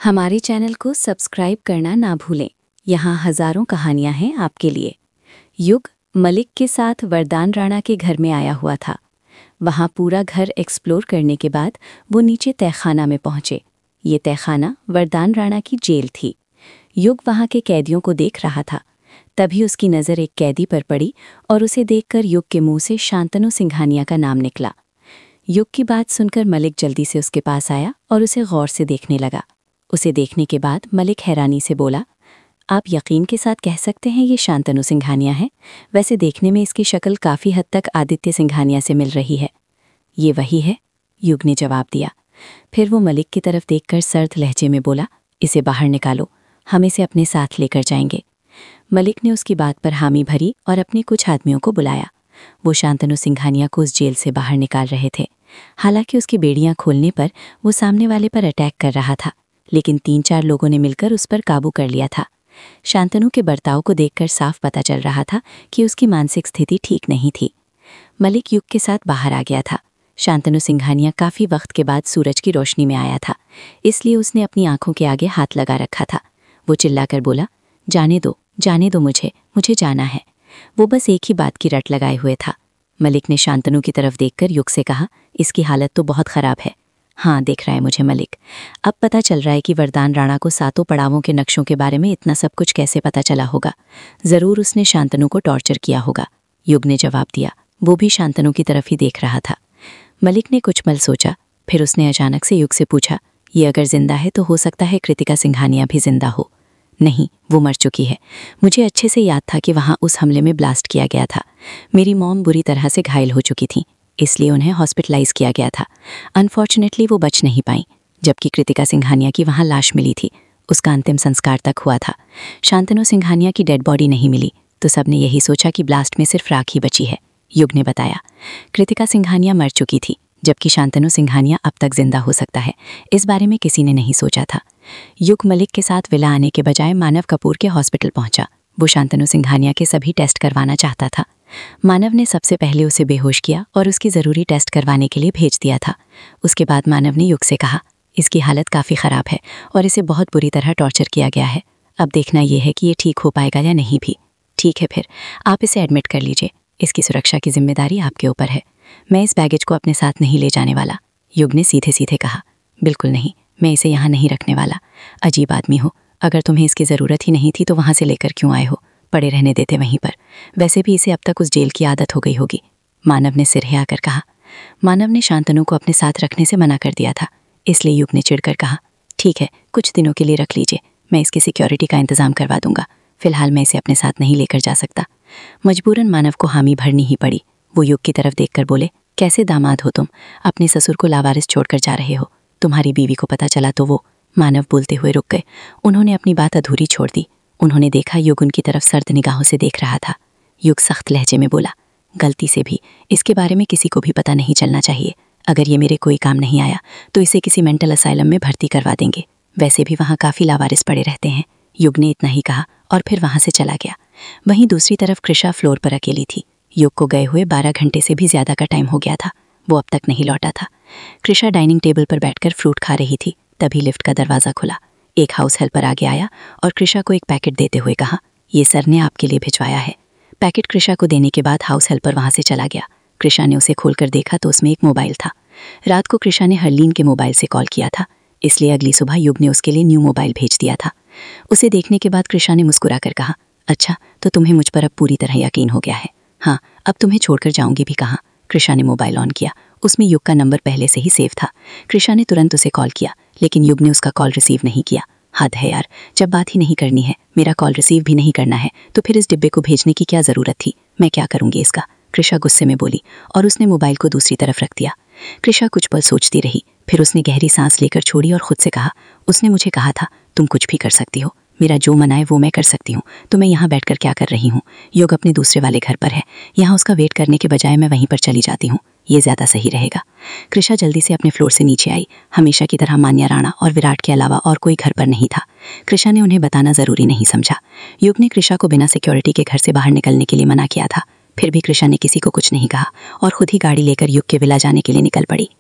हमारे चैनल को सब्सक्राइब करना ना भूलें। यहाँ हजारों कहानियाँ हैं आपके लिए। युग मलिक के साथ वरदान राणा के घर में आया हुआ था। वहाँ पूरा घर एक्सप्लोर करने के बाद वो नीचे तहखाना में पहुँचे। ये तहखाना वरदान राणा की जेल थी। युग वहाँ के कैदियों को देख रहा था। तभी उसकी नज़र एक कैदी पर पड़ी और उसे देखकर युग के मुंह से शांतनु सिंघानिया का नाम निकला। युग की बात सुनकर मलिक जल्दी से उसके पास आया और उसे गौर से देखने लगा। उसे देखने के बाद मलिक हैरानी से बोला, आप यकीन के साथ कह सकते हैं ये शांतनु सिंघानिया है? वैसे देखने में इसकी शक्ल काफ़ी हद तक आदित्य सिंघानिया से मिल रही है। ये वही है, युग ने जवाब दिया। फिर वो मलिक की तरफ देखकर सर्द लहजे में बोला, इसे बाहर निकालो, हम इसे अपने साथ लेकर जाएंगे। मलिक ने उसकी बात पर हामी भरी और अपने कुछ आदमियों को बुलाया। वो शांतनु सिंघानिया को उस जेल से बाहर निकाल रहे थे। हालांकि उसकी बेड़ियां खोलने पर वो सामने वाले पर अटैक कर रहा था, लेकिन 3-4 लोगों ने मिलकर उस पर काबू कर लिया था। शांतनु के बर्ताव को देखकर साफ पता चल रहा था कि उसकी मानसिक स्थिति ठीक नहीं थी। मलिक युग के साथ बाहर आ गया था। शांतनु सिंघानिया काफ़ी वक्त के बाद सूरज की रोशनी में आया था, इसलिए उसने अपनी आंखों के आगे हाथ लगा रखा था। वो चिल्लाकर बोला, जाने दो मुझे जाना है। वो बस एक ही बात की रट लगाए हुए था। मलिक ने शांतनु की तरफ देखकर युग से कहा, इसकी हालत तो बहुत ख़राब है। हाँ, देख रहा है मुझे मलिक। अब पता चल रहा है कि वरदान राणा को 7 पड़ावों के नक्शों के बारे में इतना सब कुछ कैसे पता चला होगा। ज़रूर उसने शांतनु को टॉर्चर किया होगा, युग ने जवाब दिया। वो भी शांतनु की तरफ ही देख रहा था। मलिक ने कुछ पल सोचा, फिर उसने अचानक से युग से पूछा, ये अगर जिंदा है तो हो सकता है कृतिका सिंघानिया भी जिंदा हो। नहीं, वो मर चुकी है। मुझे अच्छे से याद था कि वहाँ उस हमले में ब्लास्ट किया गया था। मेरी मॉम बुरी तरह से घायल हो चुकी थी, इसलिए उन्हें हॉस्पिटलाइज किया गया था। अनफॉर्चुनेटली वो बच नहीं पाई। जबकि कृतिका सिंघानिया की वहाँ लाश मिली थी, उसका अंतिम संस्कार तक हुआ था। शांतनु सिंघानिया की डेड बॉडी नहीं मिली, तो सबने यही सोचा कि ब्लास्ट में सिर्फ राख ही बची है, युग ने बताया। कृतिका सिंघानिया मर चुकी थी, जबकि शांतनु सिंघानिया अब तक जिंदा हो सकता है, इस बारे में किसी ने नहीं सोचा था। युग मलिक के साथ विला आने के बजाय मानव कपूर के हॉस्पिटल पहुंचा। वो शांतनु सिंघानिया के सभी टेस्ट करवाना चाहता था। मानव ने सबसे पहले उसे बेहोश किया और उसकी ज़रूरी टेस्ट करवाने के लिए भेज दिया था। उसके बाद मानव ने युग से कहा, इसकी हालत काफ़ी ख़राब है और इसे बहुत बुरी तरह टॉर्चर किया गया है। अब देखना यह है कि ये ठीक हो पाएगा या नहीं भी। ठीक है, फिर आप इसे एडमिट कर लीजिए। इसकी सुरक्षा की जिम्मेदारी आपके ऊपर है। मैं इस बैगेज को अपने साथ नहीं ले जाने वाला, युग ने सीधे सीधे कहा। बिल्कुल नहीं, मैं इसे यहाँ नहीं रखने वाला। अजीब आदमी हो, अगर तुम्हें इसकी ज़रूरत ही नहीं थी तो वहाँ से लेकर क्यों आए हो? पड़े रहने देते वहीं पर। वैसे भी इसे अब तक उस जेल की आदत हो गई होगी, मानव ने सिर हिलाकर कहा। मानव ने शांतनु को अपने साथ रखने से मना कर दिया था, इसलिए युग ने चिढ़कर कहा, ठीक है, कुछ दिनों के लिए रख लीजिए, मैं इसकी सिक्योरिटी का इंतज़ाम करवा दूंगा। फिलहाल मैं इसे अपने साथ नहीं लेकर जा सकता। मजबूरन मानव को हामी भरनी ही पड़ी। वो युग की तरफ देखकर बोले, कैसे दामाद हो तुम? अपने ससुर को लावारिस छोड़कर जा रहे हो। तुम्हारी बीवी को पता चला तो वो। मानव बोलते हुए रुक गए। उन्होंने अपनी बात अधूरी छोड़ दी। उन्होंने देखा युग उनकी तरफ सर्द निगाहों से देख रहा था। युग सख्त लहजे में बोला, गलती से भी इसके बारे में किसी को भी पता नहीं चलना चाहिए। अगर ये मेरे कोई काम नहीं आया तो इसे किसी मेंटल असाइलम में भर्ती करवा देंगे। वैसे भी वहाँ काफ़ी लावारिस पड़े रहते हैं। युग ने इतना ही कहा और फिर वहाँ से चला गया। वहीं दूसरी तरफ कृषा फ्लोर पर अकेली थी। युग को गए हुए 12 घंटे से भी ज़्यादा का टाइम हो गया था। वो अब तक नहीं लौटा था। कृषा डाइनिंग टेबल पर बैठकर फ्रूट खा रही थी। तभी लिफ्ट का दरवाज़ा खुला। एक हाउस हेल्पर आगे आया और कृषा को एक पैकेट देते हुए कहा, ये सर ने आपके लिए भिजवाया है। पैकेट कृषा को देने के बाद हाउस हेल्पर वहाँ से चला गया। कृषा ने उसे खोलकर देखा तो उसमें एक मोबाइल था। रात को कृषा ने हरलीन के मोबाइल से कॉल किया था, इसलिए अगली सुबह युग ने उसके लिए न्यू मोबाइल भेज दिया था। उसे देखने के बाद कृषा ने मुस्कुराकर कहा, अच्छा, तो तुम्हें मुझ पर अब पूरी तरह यकीन हो गया है। हाँ, अब तुम्हें छोड़कर जाऊंगी भी कहाँ। कृषा ने मोबाइल ऑन किया। उसमें युग का नंबर पहले से ही सेव था। कृषा ने तुरंत उसे कॉल किया, लेकिन युग ने उसका कॉल रिसीव नहीं किया। हद है यार, जब बात ही नहीं करनी है, मेरा कॉल रिसीव भी नहीं करना है, तो फिर इस डिब्बे को भेजने की क्या ज़रूरत थी? मैं क्या करूँगी इसका? कृषा गुस्से में बोली और उसने मोबाइल को दूसरी तरफ रख दिया। कृषा कुछ पल सोचती रही, फिर उसने गहरी सांस लेकर छोड़ी और खुद से कहा, उसने मुझे कहा था तुम कुछ भी कर सकती हो, मेरा जो मन आए वो मैं कर सकती हूँ, तो मैं यहाँ बैठकर क्या कर रही हूँ? युग अपने दूसरे वाले घर पर है, यहाँ उसका वेट करने के बजाय मैं वहीं पर चली जाती हूँ, ये ज़्यादा सही रहेगा। कृषा जल्दी से अपने फ्लोर से नीचे आई। हमेशा की तरह मान्या राणा और विराट के अलावा और कोई घर पर नहीं था। कृषा ने उन्हें बताना ज़रूरी नहीं समझा। युग ने कृषा को बिना सिक्योरिटी के घर से बाहर निकलने के लिए मना किया था, फिर भी कृषा ने किसी को कुछ नहीं कहा और खुद ही गाड़ी लेकर युग के विला जाने के लिए निकल पड़ी।